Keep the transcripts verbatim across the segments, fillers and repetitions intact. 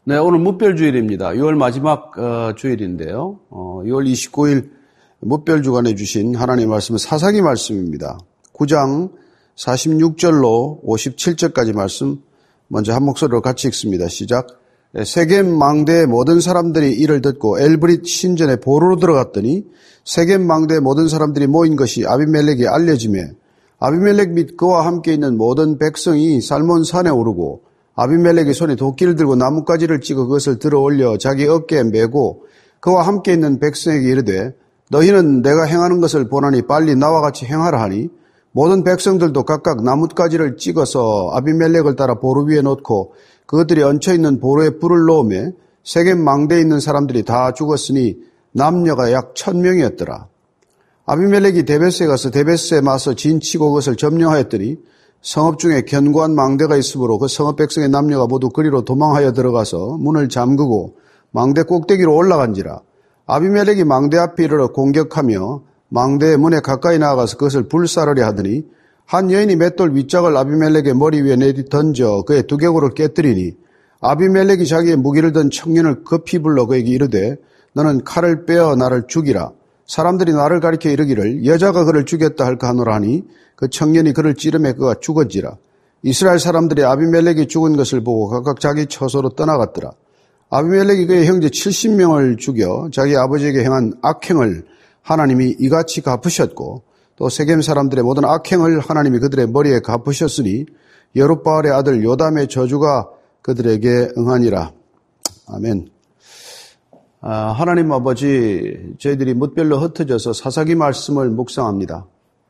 네, 오늘 무별주일입니다. 유월 마지막 어, 주일인데요. 어, 유월 이십구일 무별주간에 주신 하나님의 말씀은 사사기 말씀입니다. 구 장 사십육 절로 오십칠 절까지 말씀 먼저 한 목소리로 같이 읽습니다. 시작. 세겜 망대의 모든 사람들이 이를 듣고 엘브릿 신전에 보로로 들어갔더니 세겜 망대의 모든 사람들이 모인 것이 아비멜렉에 알려지매 아비멜렉 및 그와 함께 있는 모든 백성이 살몬 산에 오르고 아비멜렉의 손에 도끼를 들고 나뭇가지를 찍어 그것을 들어 올려 자기 어깨에 메고 그와 함께 있는 백성에게 이르되 너희는 내가 행하는 것을 보나니 빨리 나와 같이 행하라 하니 모든 백성들도 각각 나뭇가지를 찍어서 아비멜렉을 따라 보루 위에 놓고 그것들이 얹혀있는 보루에 불을 놓으매 세겜 망대에 있는 사람들이 다 죽었으니 남녀가 약 천명이었더라. 아비멜렉이 데베스에 가서 데베스에 맞서 진치고 그것을 점령하였더니 성읍 중에 견고한 망대가 있으므로 그 성읍 백성의 남녀가 모두 그리로 도망하여 들어가서 문을 잠그고 망대 꼭대기로 올라간지라. 아비멜렉이 망대 앞에 이르러 공격하며 망대의 문에 가까이 나아가서 그것을 불사르려 하더니 한 여인이 맷돌 윗짝을 아비멜렉의 머리 위에 내리 던져 그의 두개골을 깨뜨리니 아비멜렉이 자기의 무기를 든 청년을 급히 불러 그에게 이르되 너는 칼을 빼어 나를 죽이라. 사람들이 나를 가리켜 이르기를 여자가 그를 죽였다 할까 하노라 하니 그 청년이 그를 찌르매 그가 죽었지라. 이스라엘 사람들이 아비멜렉이 죽은 것을 보고 각각 자기 처소로 떠나갔더라. 아비멜렉이 그의 형제 칠십 명을 죽여 자기 아버지에게 행한 악행을 하나님이 이같이 갚으셨고 또 세겜 사람들의 모든 악행을 하나님이 그들의 머리에 갚으셨으니 여룻바알의 아들 요담의 저주가 그들에게 응하니라. 아멘. 아, 하나님 아버지, 저희들이 뭇별로 흩어져서 사사기 말씀을 묵상합니다.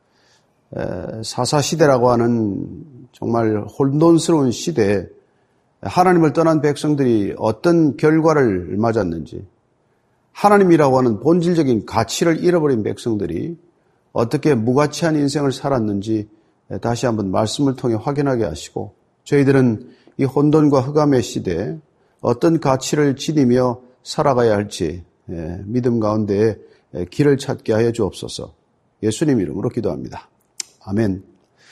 에, 사사시대라고 하는 정말 혼돈스러운 시대에 하나님을 떠난 백성들이 어떤 결과를 맞았는지, 하나님이라고 하는 본질적인 가치를 잃어버린 백성들이 어떻게 무가치한 인생을 살았는지 다시 한번 말씀을 통해 확인하게 하시고 저희들은 이 혼돈과 흑암의 시대에 어떤 가치를 지니며 살아가야 할지 믿음 가운데 길을 찾게 하여 주옵소서. 예수님 이름으로 기도합니다. 아멘.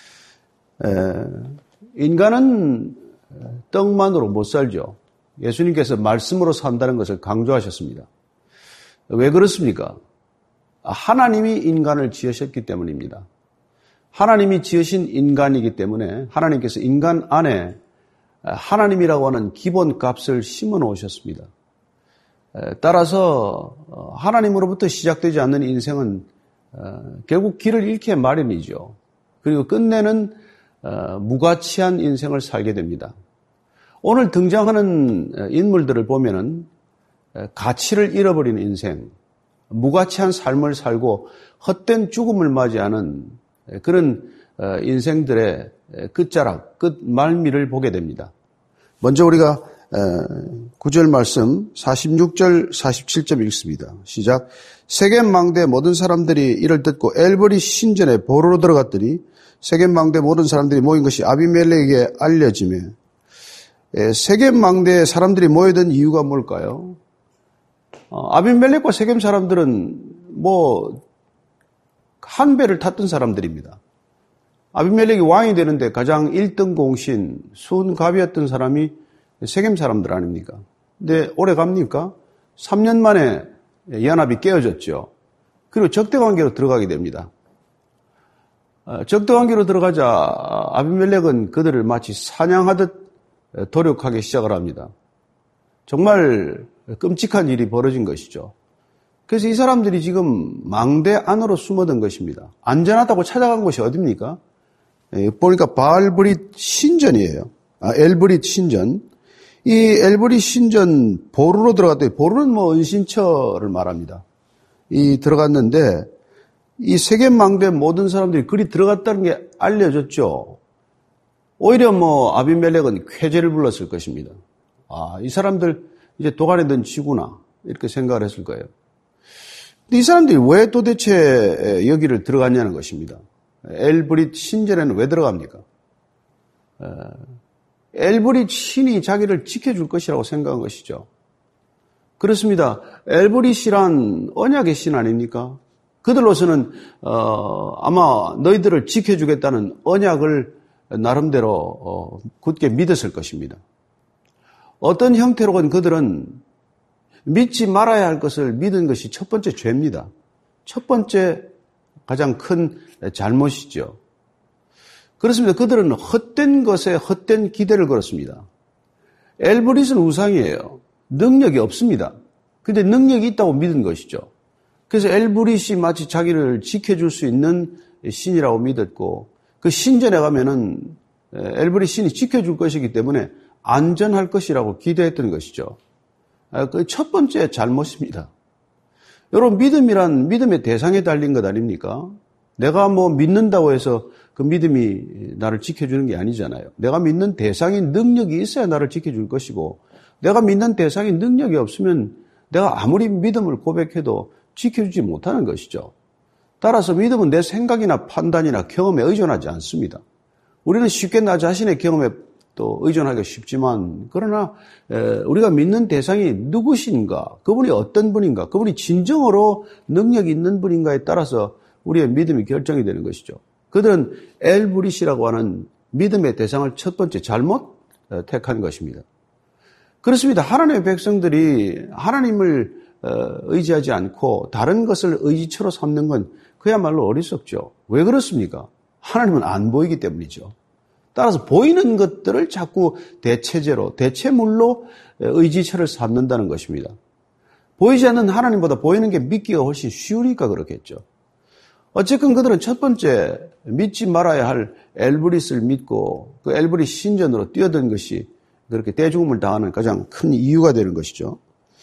인간은 떡만으로 못 살죠. 예수님께서 말씀으로 산다는 것을 강조하셨습니다. 왜 그렇습니까? 하나님이 인간을 지으셨기 때문입니다. 하나님이 지으신 인간이기 때문에 하나님께서 인간 안에 하나님이라고 하는 기본 값을 심어 놓으셨습니다. 따라서 하나님으로부터 시작되지 않는 인생은 결국 길을 잃게 마련이죠. 그리고 끝내는 무가치한 인생을 살게 됩니다. 오늘 등장하는 인물들을 보면은 가치를 잃어버린 인생, 무가치한 삶을 살고 헛된 죽음을 맞이하는 그런 인생들의 끝자락, 끝말미를 보게 됩니다. 먼저 우리가 구 절 말씀 사십육 절 사십칠 절 읽습니다. 시작. 세겜 망대 모든 사람들이 이를 듣고 엘브릿 신전에 보로로 들어갔더니 세겜 망대 모든 사람들이 모인 것이 아비멜렉에게 알려지며 세겜 망대에 사람들이 모여든 이유가 뭘까요? 아비멜렉과 세겜 사람들은 뭐 한 배를 탔던 사람들입니다. 아비멜렉이 왕이 되는데 가장 일 등 공신, 순갑이었던 사람이 세겜 사람들 아닙니까? 근데 오래 갑니까? 삼 년 만에 연합이 깨어졌죠. 그리고 적대 관계로 들어가게 됩니다. 적대 관계로 들어가자 아비멜렉은 그들을 마치 사냥하듯 도륙하기 시작을 합니다. 정말 끔찍한 일이 벌어진 것이죠. 그래서 이 사람들이 지금 망대 안으로 숨어든 것입니다. 안전하다고 찾아간 곳이 어디입니까? 보니까 바알브릿 신전이에요. 아, 엘브릿 신전. 이 엘브릿 신전 보루로 들어갔더니 보루는 뭐 은신처를 말합니다. 이 들어갔는데 이 세겜 망대 모든 사람들이 그리 들어갔다는 게 알려졌죠. 오히려 뭐 아비멜렉은 쾌재를 불렀을 것입니다. 아, 이 사람들 이제 도간에 든 쥐구나 이렇게 생각을 했을 거예요. 근데 이 사람들이 왜 도대체 여기를 들어갔냐는 것입니다. 엘브릿 신전에는 왜 들어갑니까? 엘브릿 신이 자기를 지켜줄 것이라고 생각한 것이죠. 그렇습니다. 엘브릿이란 언약의 신 아닙니까? 그들로서는 어, 아마 너희들을 지켜주겠다는 언약을 나름대로 어, 굳게 믿었을 것입니다. 어떤 형태로건 그들은 믿지 말아야 할 것을 믿은 것이 첫 번째 죄입니다. 첫 번째 가장 큰 잘못이죠. 그렇습니다. 그들은 헛된 것에 헛된 기대를 걸었습니다. 엘브릿은 우상이에요. 능력이 없습니다. 근데 능력이 있다고 믿은 것이죠. 그래서 엘브릿이 마치 자기를 지켜줄 수 있는 신이라고 믿었고, 그 신전에 가면은 엘브릿 신이 지켜줄 것이기 때문에 안전할 것이라고 기대했던 것이죠. 그 첫 번째 잘못입니다. 여러분, 믿음이란 믿음의 대상에 달린 것 아닙니까? 내가 뭐 믿는다고 해서 그 믿음이 나를 지켜주는 게 아니잖아요. 내가 믿는 대상이 능력이 있어야 나를 지켜줄 것이고, 내가 믿는 대상이 능력이 없으면 내가 아무리 믿음을 고백해도 지켜주지 못하는 것이죠. 따라서 믿음은 내 생각이나 판단이나 경험에 의존하지 않습니다. 우리는 쉽게 나 자신의 경험에 또 의존하기 쉽지만, 그러나 우리가 믿는 대상이 누구신가, 그분이 어떤 분인가, 그분이 진정으로 능력이 있는 분인가에 따라서 우리의 믿음이 결정이 되는 것이죠. 그들은 엘브릿이라고 하는 믿음의 대상을 첫 번째 잘못 택한 것입니다. 그렇습니다. 하나님의 백성들이 하나님을 의지하지 않고 다른 것을 의지처로 삼는 건 그야말로 어리석죠. 왜 그렇습니까? 하나님은 안 보이기 때문이죠. 따라서 보이는 것들을 자꾸 대체제로, 대체물로 의지처를 삼는다는 것입니다. 보이지 않는 하나님보다 보이는 게 믿기가 훨씬 쉬우니까 그렇겠죠. 어쨌든 그들은 첫 번째 믿지 말아야 할 엘브릿을 믿고 그 엘브릿 신전으로 뛰어든 것이 그렇게 대죽음을 당하는 가장 큰 이유가 되는 것이죠.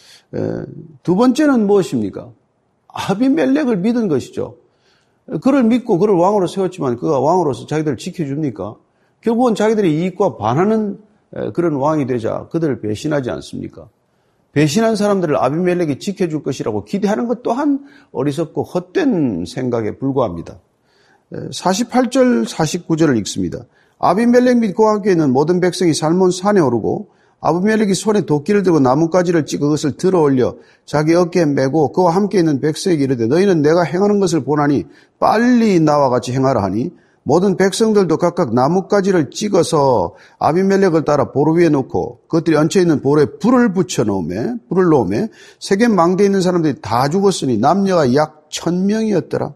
두 번째는 무엇입니까? 아비멜렉을 믿은 것이죠. 그를 믿고 그를 왕으로 세웠지만 그가 왕으로서 자기들을 지켜줍니까? 결국은 자기들의 이익과 반하는 그런 왕이 되자 그들을 배신하지 않습니까? 배신한 사람들을 아비멜렉이 지켜줄 것이라고 기대하는 것 또한 어리석고 헛된 생각에 불과합니다. 사십팔 절 사십구 절을 읽습니다. 아비멜렉 및 그와 함께 있는 모든 백성이 살몬 산에 오르고 아비멜렉이 손에 도끼를 들고 나뭇가지를 찌고 그것을 들어 올려 자기 어깨에 메고 그와 함께 있는 백성에게 이르되 너희는 내가 행하는 것을 보나니 빨리 나와 같이 행하라 하니 모든 백성들도 각각 나뭇가지를 찍어서 아비멜렉을 따라 보로 위에 놓고 그것들이 얹혀있는 보로에 불을 붙여 놓으매 불을 놓으매 세겜 망대에 있는 사람들이 다 죽었으니 남녀가 약 천 명이었더라.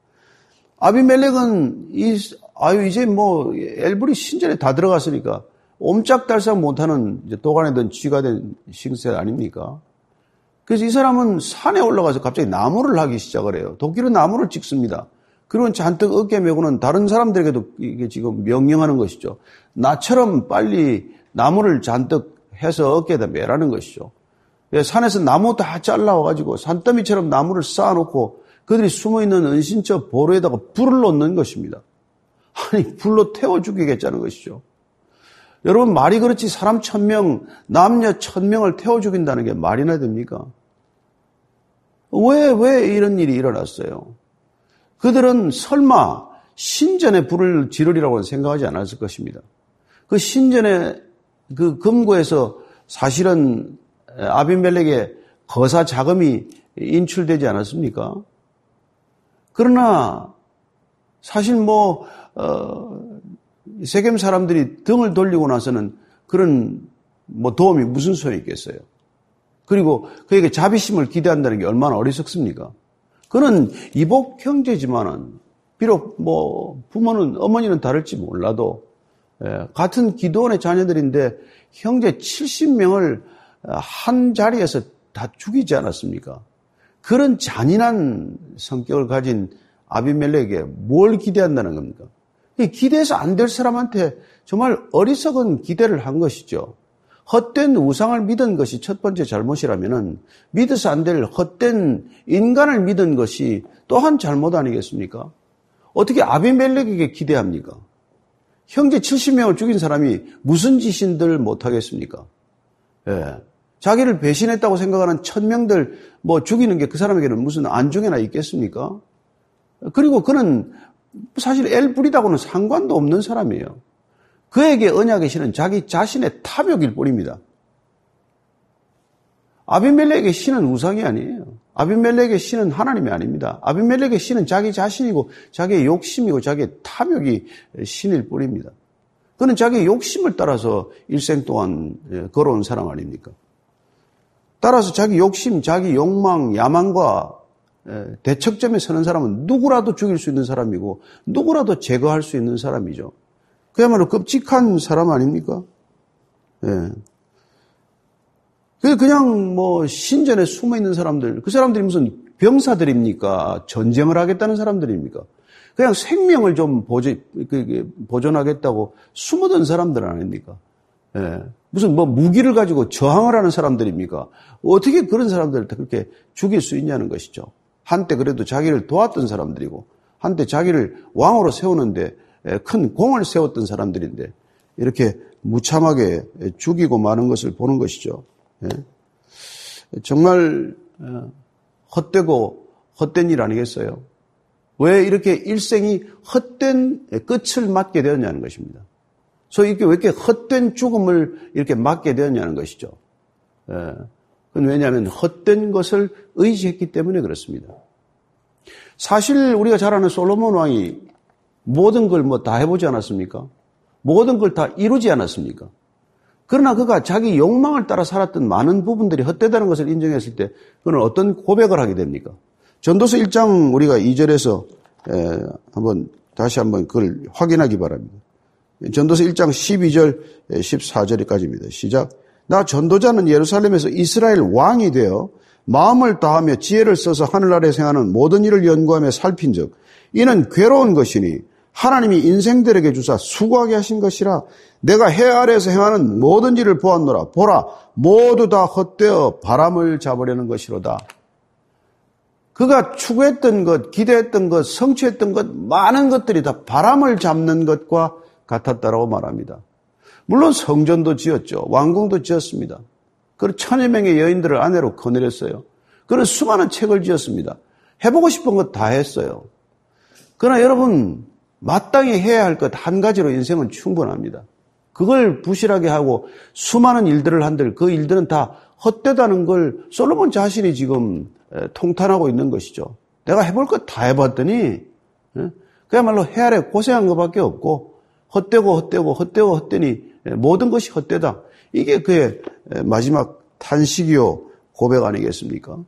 아비멜렉은 이, 아유 이제 뭐 엘브릿 신전에 다 들어갔으니까 옴짝달싹 못하는 이제 도간에 든 쥐가 된 신세 아닙니까? 그래서 이 사람은 산에 올라가서 갑자기 나무를 하기 시작을 해요. 도끼로 나무를 찍습니다. 그리고 잔뜩 어깨에 메고는 다른 사람들에게도 이게 지금 명령하는 것이죠. 나처럼 빨리 나무를 잔뜩 해서 어깨에다 매라는 것이죠. 산에서 나무 다 잘라와가지고 산더미처럼 나무를 쌓아놓고 그들이 숨어있는 은신처 보로에다가 불을 놓는 것입니다. 아니, 불로 태워 죽이겠다는 것이죠. 여러분, 말이 그렇지 사람 천 명, 남녀 천 명을 태워 죽인다는 게 말이나 됩니까? 왜, 왜 이런 일이 일어났어요? 그들은 설마 신전에 불을 지르리라고는 생각하지 않았을 것입니다. 그 신전의 그 금고에서 사실은 아비멜렉의 거사 자금이 인출되지 않았습니까? 그러나 사실 뭐 어, 세겜 사람들이 등을 돌리고 나서는 그런 뭐 도움이 무슨 소용이 있겠어요? 그리고 그에게 자비심을 기대한다는 게 얼마나 어리석습니까? 그는 이복 형제지만은 비록 뭐 부모는 어머니는 다를지 몰라도 예, 같은 기드온의 자녀들인데 형제 칠십 명을 한 자리에서 다 죽이지 않았습니까? 그런 잔인한 성격을 가진 아비멜렉에게 뭘 기대한다는 겁니까? 기대해서 안 될 사람한테 정말 어리석은 기대를 한 것이죠. 헛된 우상을 믿은 것이 첫 번째 잘못이라면은 믿어서 안 될 헛된 인간을 믿은 것이 또한 잘못 아니겠습니까? 어떻게 아비멜렉에게 기대합니까? 형제 칠십 명을 죽인 사람이 무슨 짓인들 못하겠습니까? 예. 자기를 배신했다고 생각하는 천 명들 뭐 죽이는 게 그 사람에게는 무슨 안중에나 있겠습니까? 그리고 그는 사실 엘브릿하고는 상관도 없는 사람이에요. 그에게 언약의 신은 자기 자신의 탐욕일 뿐입니다. 아비멜렉의 신은 우상이 아니에요. 아비멜렉의 신은 하나님이 아닙니다. 아비멜렉의 신은 자기 자신이고 자기의 욕심이고 자기의 탐욕이 신일 뿐입니다. 그는 자기 욕심을 따라서 일생 동안 걸어온 사람 아닙니까? 따라서 자기 욕심, 자기 욕망, 야망과 대척점에 서는 사람은 누구라도 죽일 수 있는 사람이고 누구라도 제거할 수 있는 사람이죠. 그야말로 끔찍한 사람 아닙니까? 예. 그냥 뭐 신전에 숨어 있는 사람들, 그 사람들이 무슨 병사들입니까? 전쟁을 하겠다는 사람들입니까? 그냥 생명을 좀 보존, 보존하겠다고 숨어든 사람들 아닙니까? 예. 무슨 뭐 무기를 가지고 저항을 하는 사람들입니까? 어떻게 그런 사람들을 그렇게 죽일 수 있냐는 것이죠. 한때 그래도 자기를 도왔던 사람들이고, 한때 자기를 왕으로 세우는데 큰 공을 세웠던 사람들인데, 이렇게 무참하게 죽이고 마는 것을 보는 것이죠. 예. 정말 헛되고 헛된 일 아니겠어요? 왜 이렇게 일생이 헛된 끝을 맞게 되었냐는 것입니다. 소위 이렇게 왜 이렇게 헛된 죽음을 이렇게 맞게 되었냐는 것이죠. 예. 그건 왜냐하면 헛된 것을 의지했기 때문에 그렇습니다. 사실 우리가 잘 아는 솔로몬 왕이 모든 걸 뭐 다 해보지 않았습니까? 모든 걸 다 이루지 않았습니까? 그러나 그가 자기 욕망을 따라 살았던 많은 부분들이 헛되다는 것을 인정했을 때 그는 어떤 고백을 하게 됩니까? 전도서 일 장 우리가 이 절에서 에, 한번 다시 한번 그걸 확인하기 바랍니다. 전도서 일 장 십이 절 십사 절까지입니다. 시작. 나 전도자는 예루살렘에서 이스라엘 왕이 되어 마음을 다하며 지혜를 써서 하늘 아래 행하는 모든 일을 연구하며 살핀즉 이는 괴로운 것이니 하나님이 인생들에게 주사 수고하게 하신 것이라. 내가 해 아래에서 행하는 모든 일을 보았노라. 보라, 모두 다 헛되어 바람을 잡으려는 것이로다. 그가 추구했던 것, 기대했던 것, 성취했던 것, 많은 것들이 다 바람을 잡는 것과 같았다라고 말합니다. 물론 성전도 지었죠. 왕궁도 지었습니다. 그리고 천여 명의 여인들을 아내로 거느렸어요. 그런 수많은 책을 지었습니다. 해보고 싶은 것 다 했어요. 그러나 여러분, 마땅히 해야 할 것 한 가지로 인생은 충분합니다. 그걸 부실하게 하고 수많은 일들을 한들 그 일들은 다 헛되다는 걸 솔로몬 자신이 지금 통탄하고 있는 것이죠. 내가 해볼 것 다 해봤더니 그야말로 해 아래 고생한 것밖에 없고 헛되고 헛되고 헛되고 헛되니 모든 것이 헛되다. 이게 그의 마지막 탄식이요 고백 아니겠습니까?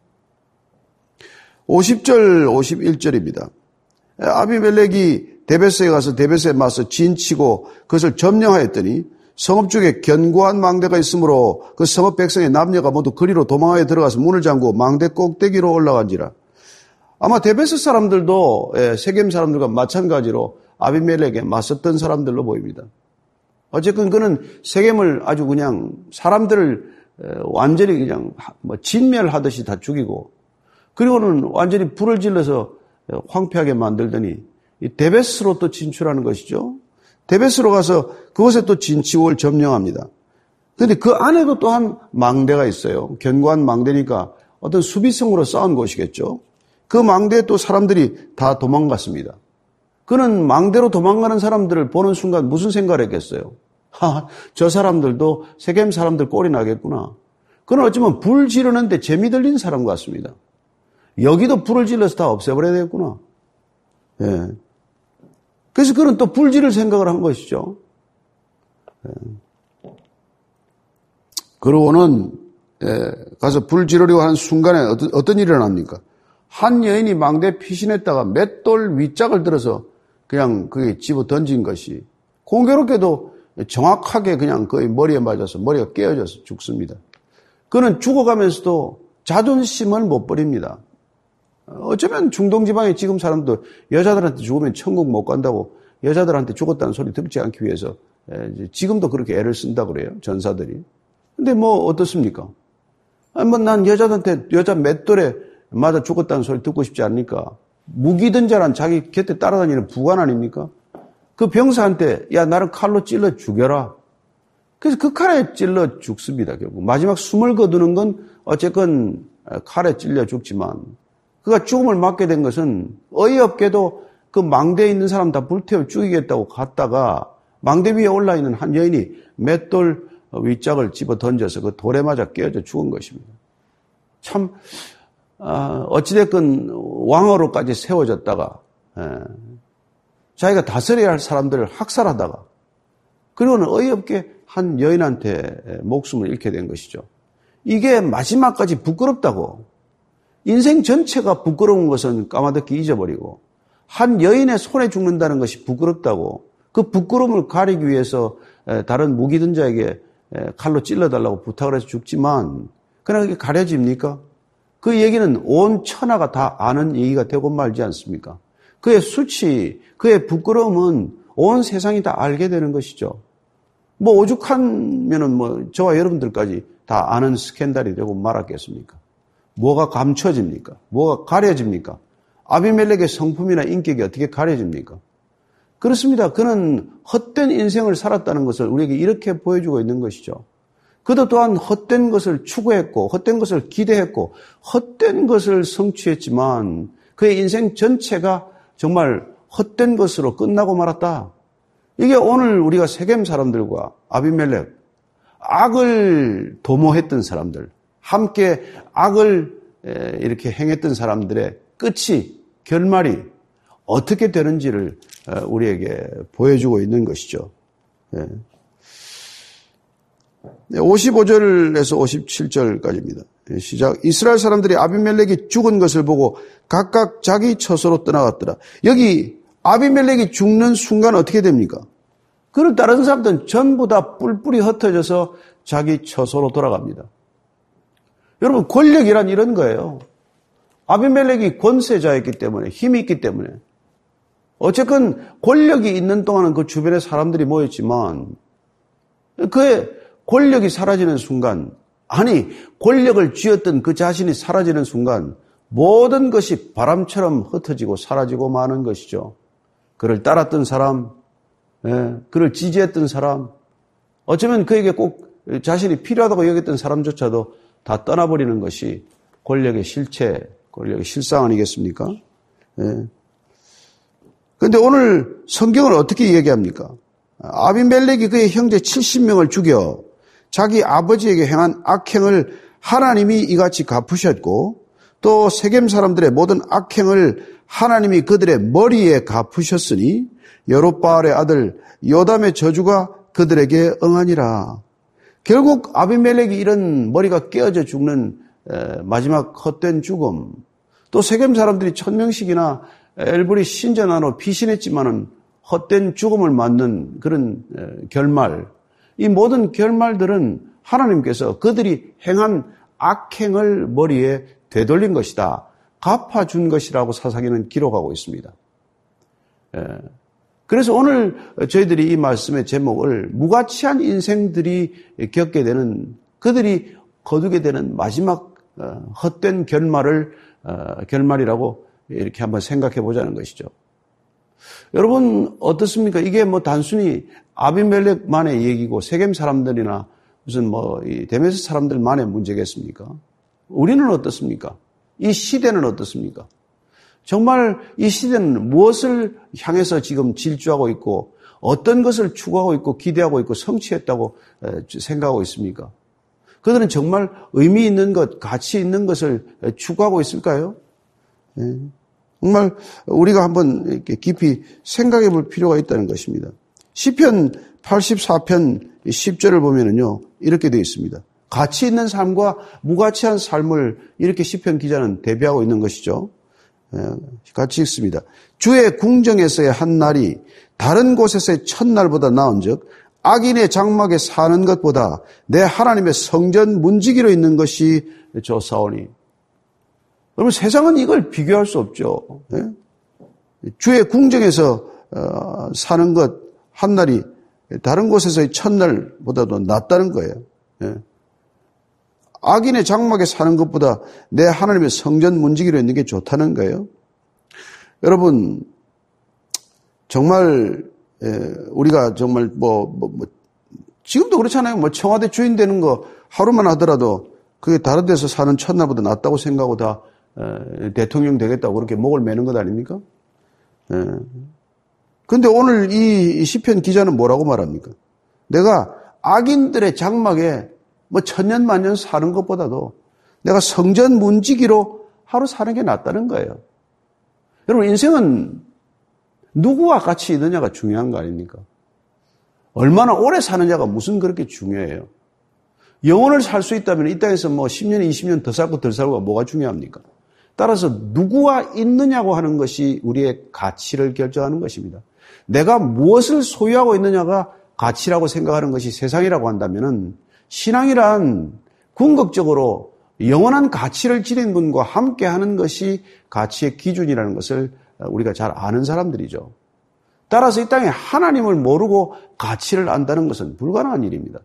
오십 절 오십일 절입니다. 아비멜렉이 데베스에 가서 데베스에 맞서 진치고 그것을 점령하였더니 성읍 쪽에 견고한 망대가 있으므로 그 성읍 백성의 남녀가 모두 거리로 도망하여 들어가서 문을 잠그고 망대 꼭대기로 올라간지라. 아마 데베스 사람들도 세겜 사람들과 마찬가지로 아비멜렉에 맞섰던 사람들로 보입니다. 어쨌든 그는 세겜을 아주 그냥 사람들을 완전히 그냥 뭐 진멸하듯이 다 죽이고 그리고는 완전히 불을 질러서 황폐하게 만들더니 이 데베스로 또 진출하는 것이죠. 데베스로 가서 그곳에 또 진치옥을 점령합니다. 그런데 그 안에도 또한 망대가 있어요. 견고한 망대니까 어떤 수비성으로 쌓은 곳이겠죠. 그 망대에 또 사람들이 다 도망갔습니다. 그는 망대로 도망가는 사람들을 보는 순간 무슨 생각을 했겠어요? 하, 저 사람들도 세겜 사람들 꼴이 나겠구나. 그는 어쩌면 불 지르는데 재미 들린 사람 같습니다. 여기도 불을 질러서 다 없애버려야 되겠구나. 예. 그래서 그는 또 불 지를 생각을 한 것이죠. 예. 그러고는 예, 가서 불 지르려고 하는 순간에 어떤, 어떤 일이 일어납니까? 한 여인이 망대에 피신했다가 맷돌 윗짝을 들어서 그냥 그게 집어 던진 것이 공교롭게도 정확하게 그냥 거의 머리에 맞아서 머리가 깨어져서 죽습니다. 그는 죽어가면서도 자존심을 못 버립니다. 어쩌면 중동지방에 지금 사람도 여자들한테 죽으면 천국 못 간다고 여자들한테 죽었다는 소리 듣지 않기 위해서 지금도 그렇게 애를 쓴다고 그래요. 전사들이. 근데 뭐 어떻습니까? 아니 뭐 난 여자들한테 여자 맷돌에 맞아 죽었다는 소리 듣고 싶지 않으니까 무기든 자란 자기 곁에 따라다니는 부관 아닙니까? 그 병사한테 야 나를 칼로 찔러 죽여라. 그래서 그 칼에 찔러 죽습니다. 결국 마지막 숨을 거두는 건 어쨌건 칼에 찔려 죽지만 그가 죽음을 맞게 된 것은 어이없게도 그 망대에 있는 사람 다 불태워 죽이겠다고 갔다가 망대 위에 올라있는 한 여인이 맷돌 윗짝을 집어 던져서 그 돌에 맞아 깨어져 죽은 것입니다. 참 어찌됐건 왕으로까지 세워졌다가 자기가 다스려야 할 사람들을 학살하다가 그리고는 어이없게 한 여인한테 목숨을 잃게 된 것이죠. 이게 마지막까지 부끄럽다고. 인생 전체가 부끄러운 것은 까마득히 잊어버리고 한 여인의 손에 죽는다는 것이 부끄럽다고 그 부끄러움을 가리기 위해서 다른 무기든 자에게 칼로 찔러달라고 부탁을 해서 죽지만 그냥 그게 가려집니까? 그 얘기는 온 천하가 다 아는 얘기가 되고 말지 않습니까? 그의 수치, 그의 부끄러움은 온 세상이 다 알게 되는 것이죠. 뭐 오죽하면은 뭐 저와 여러분들까지 다 아는 스캔들이 되고 말았겠습니까? 뭐가 감춰집니까? 뭐가 가려집니까? 아비멜렉의 성품이나 인격이 어떻게 가려집니까? 그렇습니다. 그는 헛된 인생을 살았다는 것을 우리에게 이렇게 보여주고 있는 것이죠. 그도 또한 헛된 것을 추구했고 헛된 것을 기대했고 헛된 것을 성취했지만 그의 인생 전체가 정말 헛된 것으로 끝나고 말았다. 이게 오늘 우리가 세겜 사람들과 아비멜렉, 악을 도모했던 사람들, 함께 악을 이렇게 행했던 사람들의 끝이, 결말이 어떻게 되는지를 우리에게 보여주고 있는 것이죠. 오십오 절에서 오십칠 절까지입니다. 시작. 이스라엘 사람들이 아비멜렉이 죽은 것을 보고 각각 자기 처소로 떠나갔더라. 여기 아비멜렉이 죽는 순간 어떻게 됩니까? 그를 따르는 사람들은 전부 다 뿔뿔이 흩어져서 자기 처소로 돌아갑니다. 여러분, 권력이란 이런 거예요. 아비멜렉이 권세자였기 때문에, 힘이 있기 때문에. 어쨌건 권력이 있는 동안은 그 주변에 사람들이 모였지만 그의 권력이 사라지는 순간, 아니 권력을 쥐었던 그 자신이 사라지는 순간 모든 것이 바람처럼 흩어지고 사라지고 마는 것이죠. 그를 따랐던 사람, 예, 그를 지지했던 사람, 어쩌면 그에게 꼭 자신이 필요하다고 여겼던 사람조차도 다 떠나버리는 것이 권력의 실체, 권력의 실상 아니겠습니까? 예. 그런데 오늘 성경을 어떻게 얘기합니까? 아비멜렉이 그의 형제 칠십 명을 죽여 자기 아버지에게 행한 악행을 하나님이 이같이 갚으셨고 또 세겜 사람들의 모든 악행을 하나님이 그들의 머리에 갚으셨으니 여롯바알의 아들 요담의 저주가 그들에게 응하니라. 결국 아비멜렉이 이런 머리가 깨어져 죽는 마지막 헛된 죽음, 또 세겜 사람들이 천명씩이나 엘브리 신전 안으로 피신했지만은 헛된 죽음을 맞는 그런 결말, 이 모든 결말들은 하나님께서 그들이 행한 악행을 머리에 되돌린 것이다, 갚아준 것이라고 사사기는 기록하고 있습니다. 그래서 오늘 저희들이 이 말씀의 제목을 무가치한 인생들이 겪게 되는, 그들이 거두게 되는 마지막 헛된 결말을 결말이라고 이렇게 한번 생각해 보자는 것이죠. 여러분 어떻습니까? 이게 뭐 단순히 아비멜렉만의 얘기고 세겜 사람들이나 무슨 뭐 이 데메스 사람들만의 문제겠습니까? 우리는 어떻습니까? 이 시대는 어떻습니까? 정말 이 시대는 무엇을 향해서 지금 질주하고 있고 어떤 것을 추구하고 있고 기대하고 있고 성취했다고 생각하고 있습니까? 그들은 정말 의미 있는 것, 가치 있는 것을 추구하고 있을까요? 네. 정말 우리가 한번 이렇게 깊이 생각해 볼 필요가 있다는 것입니다. 시편 팔십사 편 십 절을 보면은요, 이렇게 되어 있습니다. 가치 있는 삶과 무가치한 삶을 이렇게 시편 기자는 대비하고 있는 것이죠. 같이 읽습니다. 주의 궁정에서의 한 날이 다른 곳에서의 첫날보다 나은즉 악인의 장막에 사는 것보다 내 하나님의 성전 문지기로 있는 것이 좋사오니. 여러분, 세상은 이걸 비교할 수 없죠. 주의 궁정에서 사는 것 한 날이 다른 곳에서의 첫날보다도 낫다는 거예요. 악인의 장막에 사는 것보다 내 하나님의 성전 문지기로 있는 게 좋다는 거예요. 여러분, 정말 우리가 정말 뭐, 뭐, 뭐 지금도 그렇잖아요. 뭐 청와대 주인 되는 거 하루만 하더라도 그게 다른 데서 사는 첫날보다 낫다고 생각하고 다 대통령 되겠다고 그렇게 목을 매는 것 아닙니까? 그런데 오늘 이 시편 기자는 뭐라고 말합니까? 내가 악인들의 장막에 뭐 천년 만년 사는 것보다도 내가 성전 문지기로 하루 사는 게 낫다는 거예요. 여러분, 인생은 누구와 같이 있느냐가 중요한 거 아닙니까? 얼마나 오래 사느냐가 무슨 그렇게 중요해요. 영혼을 살 수 있다면 이 땅에서 뭐 십 년, 이십 년 더 살고 덜 살고가 뭐가 중요합니까? 따라서 누구와 있느냐고 하는 것이 우리의 가치를 결정하는 것입니다. 내가 무엇을 소유하고 있느냐가 가치라고 생각하는 것이 세상이라고 한다면은 신앙이란 궁극적으로 영원한 가치를 지닌 분과 함께 하는 것이 가치의 기준이라는 것을 우리가 잘 아는 사람들이죠. 따라서 이 땅에 하나님을 모르고 가치를 안다는 것은 불가능한 일입니다.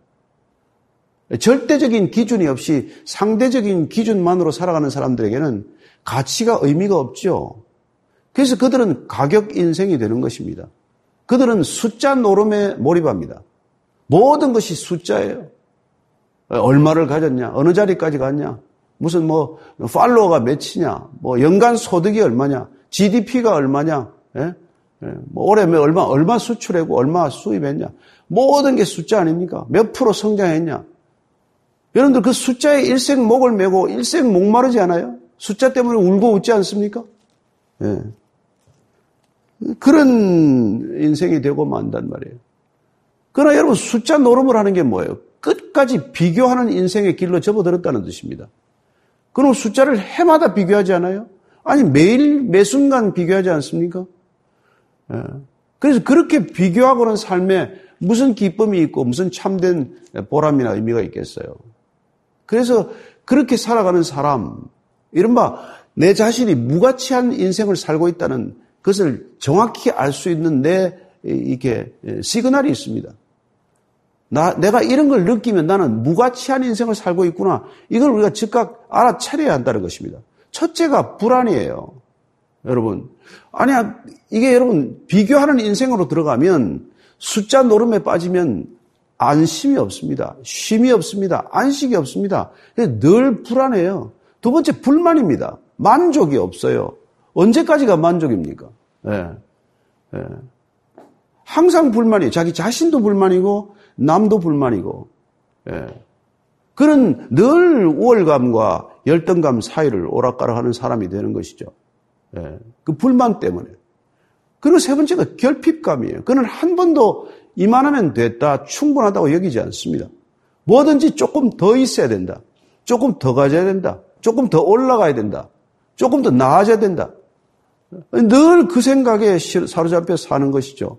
절대적인 기준이 없이 상대적인 기준만으로 살아가는 사람들에게는 가치가 의미가 없죠. 그래서 그들은 가격 인생이 되는 것입니다. 그들은 숫자 노름에 몰입합니다. 모든 것이 숫자예요. 얼마를 가졌냐? 어느 자리까지 갔냐? 무슨 뭐 팔로워가 몇이냐? 뭐 연간 소득이 얼마냐? 지디피가 얼마냐? 예? 예. 뭐 올해 얼마 얼마 수출하고 얼마 수입했냐? 모든 게 숫자 아닙니까? 몇 프로 성장했냐? 여러분들 그 숫자에 일생 목을 메고 일생 목마르지 않아요? 숫자 때문에 울고 웃지 않습니까? 예. 그런 인생이 되고 만단 말이에요. 그러나 여러분 숫자 노름을 하는 게 뭐예요? 끝까지 비교하는 인생의 길로 접어들었다는 뜻입니다. 그럼 숫자를 해마다 비교하지 않아요? 아니 매일 매순간 비교하지 않습니까? 예. 그래서 그렇게 비교하고는 삶에 무슨 기쁨이 있고 무슨 참된 보람이나 의미가 있겠어요. 그래서 그렇게 살아가는 사람, 이른바 내 자신이 무가치한 인생을 살고 있다는 그것을 정확히 알 수 있는 내 이게 시그널이 있습니다. 나 내가 이런 걸 느끼면 나는 무가치한 인생을 살고 있구나. 이걸 우리가 즉각 알아차려야 한다는 것입니다. 첫째가 불안이에요. 여러분, 아니야 이게 여러분 비교하는 인생으로 들어가면 숫자 노름에 빠지면 안심이 없습니다. 쉼이 없습니다. 안식이 없습니다. 늘 불안해요. 두 번째 불만입니다. 만족이 없어요. 언제까지가 만족입니까? 예. 예. 항상 불만이에요. 자기 자신도 불만이고 남도 불만이고. 예. 그는 늘 우월감과 열등감 사이를 오락가락하는 사람이 되는 것이죠. 예. 그 불만 때문에. 그리고 세 번째가 결핍감이에요. 그는 한 번도 이만하면 됐다, 충분하다고 여기지 않습니다. 뭐든지 조금 더 있어야 된다. 조금 더 가져야 된다. 조금 더 올라가야 된다. 조금 더 나아져야 된다. 늘 그 생각에 사로잡혀 사는 것이죠.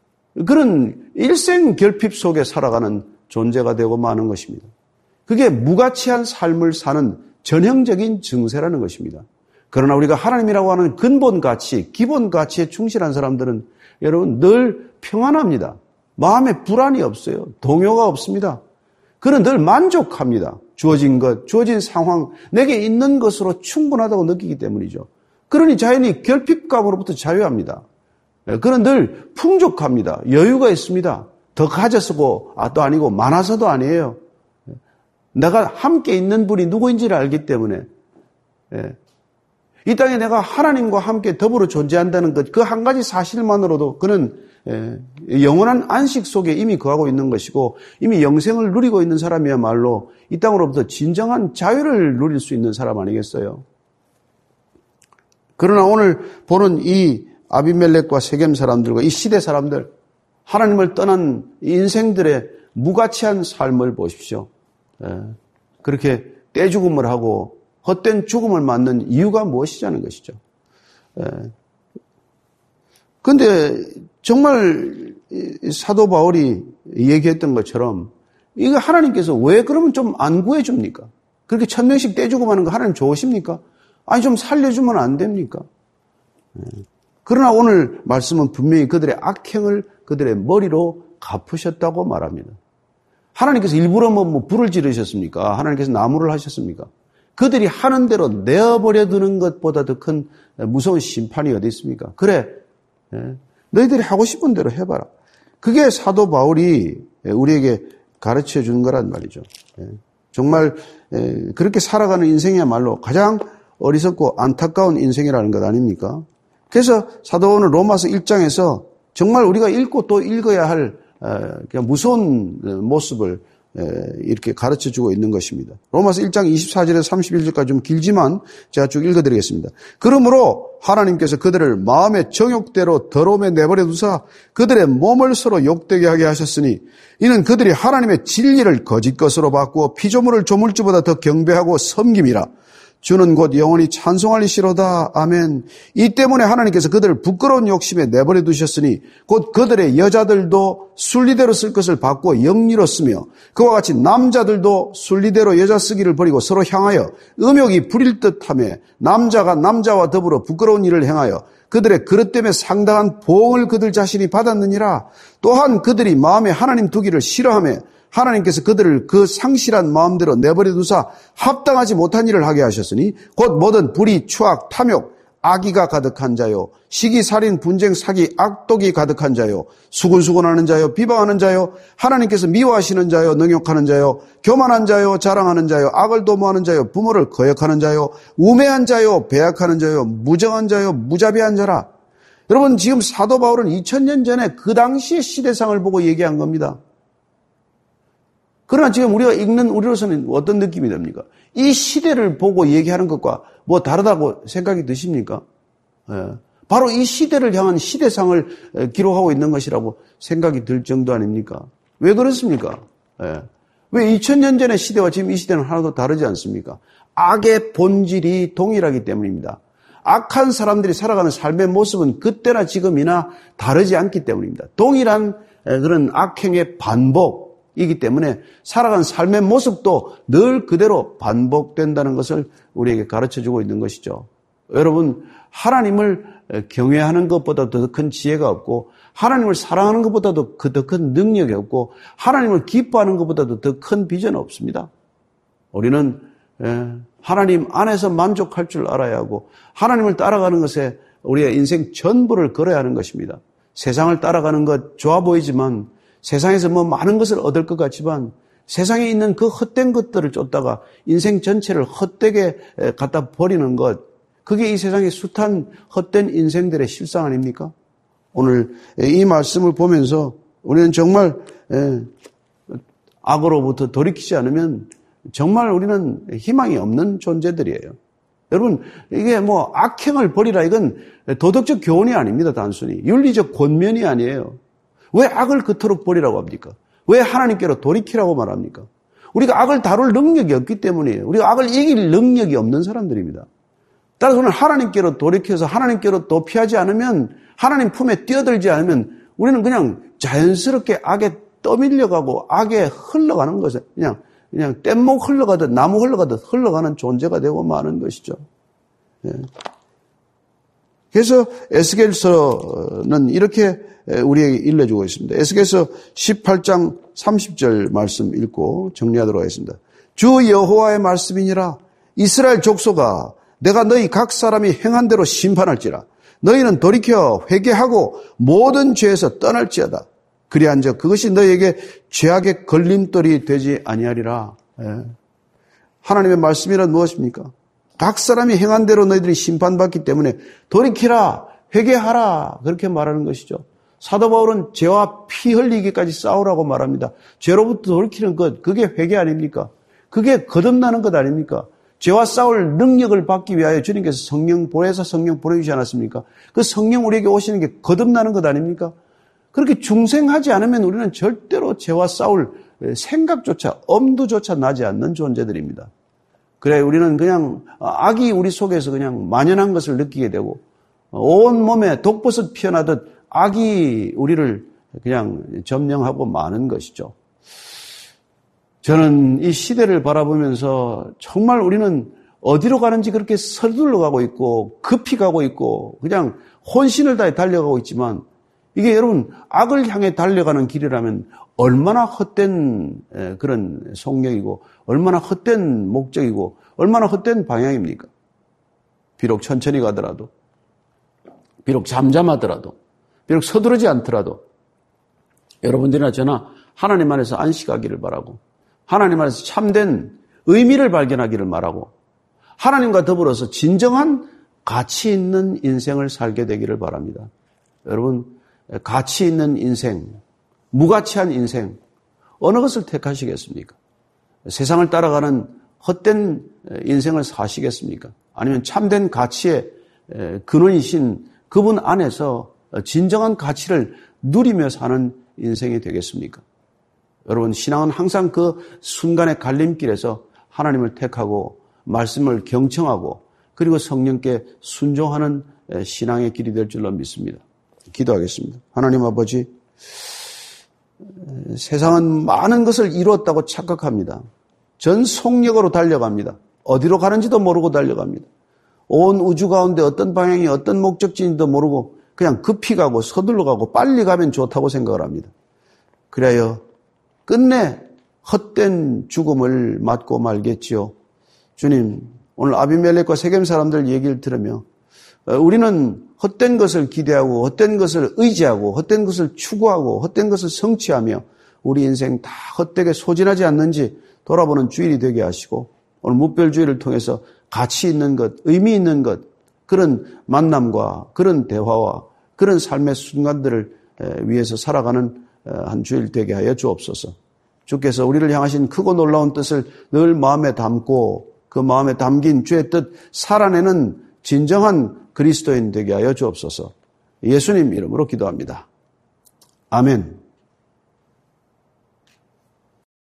그런 일생 결핍 속에 살아가는 존재가 되고 마는 것입니다. 그게 무가치한 삶을 사는 전형적인 증세라는 것입니다. 그러나 우리가 하나님이라고 하는 근본 가치, 기본 가치에 충실한 사람들은 여러분 늘 평안합니다. 마음에 불안이 없어요. 동요가 없습니다. 그는 늘 만족합니다. 주어진 것, 주어진 상황, 내게 있는 것으로 충분하다고 느끼기 때문이죠. 그러니 자연히 결핍감으로부터 자유합니다. 그는 늘 풍족합니다. 여유가 있습니다. 더 가졌고 아, 또 아니고 많아서도 아니에요. 내가 함께 있는 분이 누구인지를 알기 때문에 이 땅에 내가 하나님과 함께 더불어 존재한다는 것, 그 한 가지 사실만으로도 그는 영원한 안식 속에 이미 거하고 있는 것이고 이미 영생을 누리고 있는 사람이야말로 이 땅으로부터 진정한 자유를 누릴 수 있는 사람 아니겠어요? 그러나 오늘 보는 이 아비멜렉과 세겜 사람들과 이 시대 사람들, 하나님을 떠난 인생들의 무가치한 삶을 보십시오. 그렇게 떼죽음을 하고 헛된 죽음을 맞는 이유가 무엇이냐는 것이죠. 그런데 정말 사도 바울이 얘기했던 것처럼 이거 하나님께서 왜 그러면 좀 안 구해줍니까? 그렇게 천 명씩 떼주고 하는 거 하나님 좋으십니까? 아니 좀 살려주면 안 됩니까? 그러나 오늘 말씀은 분명히 그들의 악행을 그들의 머리로 갚으셨다고 말합니다. 하나님께서 일부러 뭐, 뭐 불을 지르셨습니까? 하나님께서 나무를 하셨습니까? 그들이 하는 대로 내어버려 두는 것보다 더 큰 무서운 심판이 어디 있습니까? 그래, 너희들이 하고 싶은 대로 해봐라. 그게 사도 바울이 우리에게 가르쳐 주는 거란 말이죠. 정말 그렇게 살아가는 인생이야말로 가장 어리석고 안타까운 인생이라는 것 아닙니까? 그래서 사도 바울은 로마서 일 장에서 정말 우리가 읽고 또 읽어야 할 무서운 모습을 이렇게 가르쳐주고 있는 것입니다. 로마서 일 장 이십사 절에서 삼십일 절까지 좀 길지만 제가 쭉 읽어드리겠습니다. 그러므로 하나님께서 그들을 마음의 정욕대로 더러움에 내버려 두사 그들의 몸을 서로 욕되게 하게 하셨으니 이는 그들이 하나님의 진리를 거짓 것으로 바꾸어 피조물을 조물주보다 더 경배하고 섬김이라. 주는 곧 영원히 찬송하리시로다. 아멘. 이 때문에 하나님께서 그들을 부끄러운 욕심에 내버려 두셨으니 곧 그들의 여자들도 순리대로 쓸 것을 바꾸어 영리로 쓰며 그와 같이 남자들도 순리대로 여자 쓰기를 버리고 서로 향하여 음욕이 부릴 듯하며 남자가 남자와 더불어 부끄러운 일을 행하여 그들의 그릇 때문에 상당한 보응을 그들 자신이 받았느니라. 또한 그들이 마음에 하나님 두기를 싫어하며 하나님께서 그들을 그 상실한 마음대로 내버려 두사 합당하지 못한 일을 하게 하셨으니 곧 모든 불의, 추악, 탐욕, 악의가 가득한 자요, 시기, 살인, 분쟁, 사기, 악독이 가득한 자요, 수군수군하는 자요, 비방하는 자요, 하나님께서 미워하시는 자요, 능욕하는 자요, 교만한 자요, 자랑하는 자요, 악을 도모하는 자요, 부모를 거역하는 자요, 우매한 자요, 배약하는 자요, 무정한 자요, 무자비한 자라. 여러분, 지금 사도 바울은 이천 년 전에 그 당시의 시대상을 보고 얘기한 겁니다. 그러나 지금 우리가 읽는 우리로서는 어떤 느낌이 듭니까? 이 시대를 보고 얘기하는 것과 뭐 다르다고 생각이 드십니까? 예. 바로 이 시대를 향한 시대상을 기록하고 있는 것이라고 생각이 들 정도 아닙니까? 왜 그렇습니까? 예. 왜 이천 년 전의 시대와 지금 이 시대는 하나도 다르지 않습니까? 악의 본질이 동일하기 때문입니다. 악한 사람들이 살아가는 삶의 모습은 그때나 지금이나 다르지 않기 때문입니다. 동일한 그런 악행의 반복, 이기 때문에 살아가는 삶의 모습도 늘 그대로 반복된다는 것을 우리에게 가르쳐주고 있는 것이죠. 여러분, 하나님을 경외하는 것보다 더 큰 지혜가 없고 하나님을 사랑하는 것보다도 더 큰 능력이 없고 하나님을 기뻐하는 것보다도 더 큰 비전은 없습니다. 우리는 하나님 안에서 만족할 줄 알아야 하고 하나님을 따라가는 것에 우리의 인생 전부를 걸어야 하는 것입니다. 세상을 따라가는 것 좋아 보이지만 세상에서 뭐 많은 것을 얻을 것 같지만 세상에 있는 그 헛된 것들을 쫓다가 인생 전체를 헛되게 갖다 버리는 것, 그게 이 세상의 숱한 헛된 인생들의 실상 아닙니까? 오늘 이 말씀을 보면서 우리는 정말 악으로부터 돌이키지 않으면 정말 우리는 희망이 없는 존재들이에요. 여러분, 이게 뭐 악행을 버리라, 이건 도덕적 교훈이 아닙니다. 단순히 윤리적 권면이 아니에요. 왜 악을 그토록 버리라고 합니까? 왜 하나님께로 돌이키라고 말합니까? 우리가 악을 다룰 능력이 없기 때문이에요. 우리가 악을 이길 능력이 없는 사람들입니다. 따라서 우리는 하나님께로 돌이켜서 하나님께로 도피하지 않으면, 하나님 품에 뛰어들지 않으면 우리는 그냥 자연스럽게 악에 떠밀려가고 악에 흘러가는 것을 그냥 그냥 뗏목 흘러가듯 나무 흘러가듯 흘러가는 존재가 되고 마는 것이죠. 예. 그래서 에스겔서는 이렇게 우리에게 일러주고 있습니다. 에스겔서 십팔 장 삼십 절 말씀 읽고 정리하도록 하겠습니다. 주 여호와의 말씀이니라. 이스라엘 족속아, 내가 너희 각 사람이 행한 대로 심판할지라. 너희는 돌이켜 회개하고 모든 죄에서 떠날지어다. 그리한즉 그것이 너희에게 죄악의 걸림돌이 되지 아니하리라. 예. 하나님의 말씀이란 무엇입니까? 각 사람이 행한 대로 너희들이 심판받기 때문에 돌이키라, 회개하라, 그렇게 말하는 것이죠. 사도 바울은 죄와 피 흘리기까지 싸우라고 말합니다. 죄로부터 돌이키는 것, 그게 회개 아닙니까? 그게 거듭나는 것 아닙니까? 죄와 싸울 능력을 받기 위하여 주님께서 성령 보내서 성령 보내주지 않았습니까? 그 성령 우리에게 오시는 게 거듭나는 것 아닙니까? 그렇게 중생하지 않으면 우리는 절대로 죄와 싸울 생각조차, 엄두조차 나지 않는 존재들입니다. 그래, 우리는 그냥 악이 우리 속에서 그냥 만연한 것을 느끼게 되고 온 몸에 독버섯 피어나듯 악이 우리를 그냥 점령하고 마는 것이죠. 저는 이 시대를 바라보면서 정말 우리는 어디로 가는지 그렇게 서둘러 가고 있고 급히 가고 있고 그냥 혼신을 다해 달려가고 있지만 이게 여러분 악을 향해 달려가는 길이라면 얼마나 헛된 그런 속력이고 얼마나 헛된 목적이고 얼마나 헛된 방향입니까? 비록 천천히 가더라도 비록 잠잠하더라도 비록 서두르지 않더라도 여러분들이나 저나 하나님 안에서 안식하기를 바라고 하나님 안에서 참된 의미를 발견하기를 바라고 하나님과 더불어서 진정한 가치 있는 인생을 살게 되기를 바랍니다. 여러분, 가치 있는 인생, 무가치한 인생, 어느 것을 택하시겠습니까? 세상을 따라가는 헛된 인생을 사시겠습니까? 아니면 참된 가치의 근원이신 그분 안에서 진정한 가치를 누리며 사는 인생이 되겠습니까? 여러분, 신앙은 항상 그 순간의 갈림길에서 하나님을 택하고 말씀을 경청하고 그리고 성령께 순종하는 신앙의 길이 될 줄로 믿습니다. 기도하겠습니다. 하나님 아버지, 세상은 많은 것을 이루었다고 착각합니다. 전 속력으로 달려갑니다. 어디로 가는지도 모르고 달려갑니다. 온 우주 가운데 어떤 방향이 어떤 목적지인지도 모르고 그냥 급히 가고 서둘러 가고 빨리 가면 좋다고 생각을 합니다. 그래야 끝내 헛된 죽음을 맞고 말겠지요. 주님, 오늘 아비멜렉과 세겜 사람들 얘기를 들으며 우리는 헛된 것을 기대하고 헛된 것을 의지하고 헛된 것을 추구하고 헛된 것을 성취하며 우리 인생 다 헛되게 소진하지 않는지 돌아보는 주일이 되게 하시고 오늘 무별주의를 통해서 가치 있는 것, 의미 있는 것, 그런 만남과 그런 대화와 그런 삶의 순간들을 위해서 살아가는 한 주일 되게 하여 주옵소서. 주께서 우리를 향하신 크고 놀라운 뜻을 늘 마음에 담고 그 마음에 담긴 주의 뜻 살아내는 진정한 그리스도인 되게 하여 주옵소서. 예수님 이름으로 기도합니다. 아멘.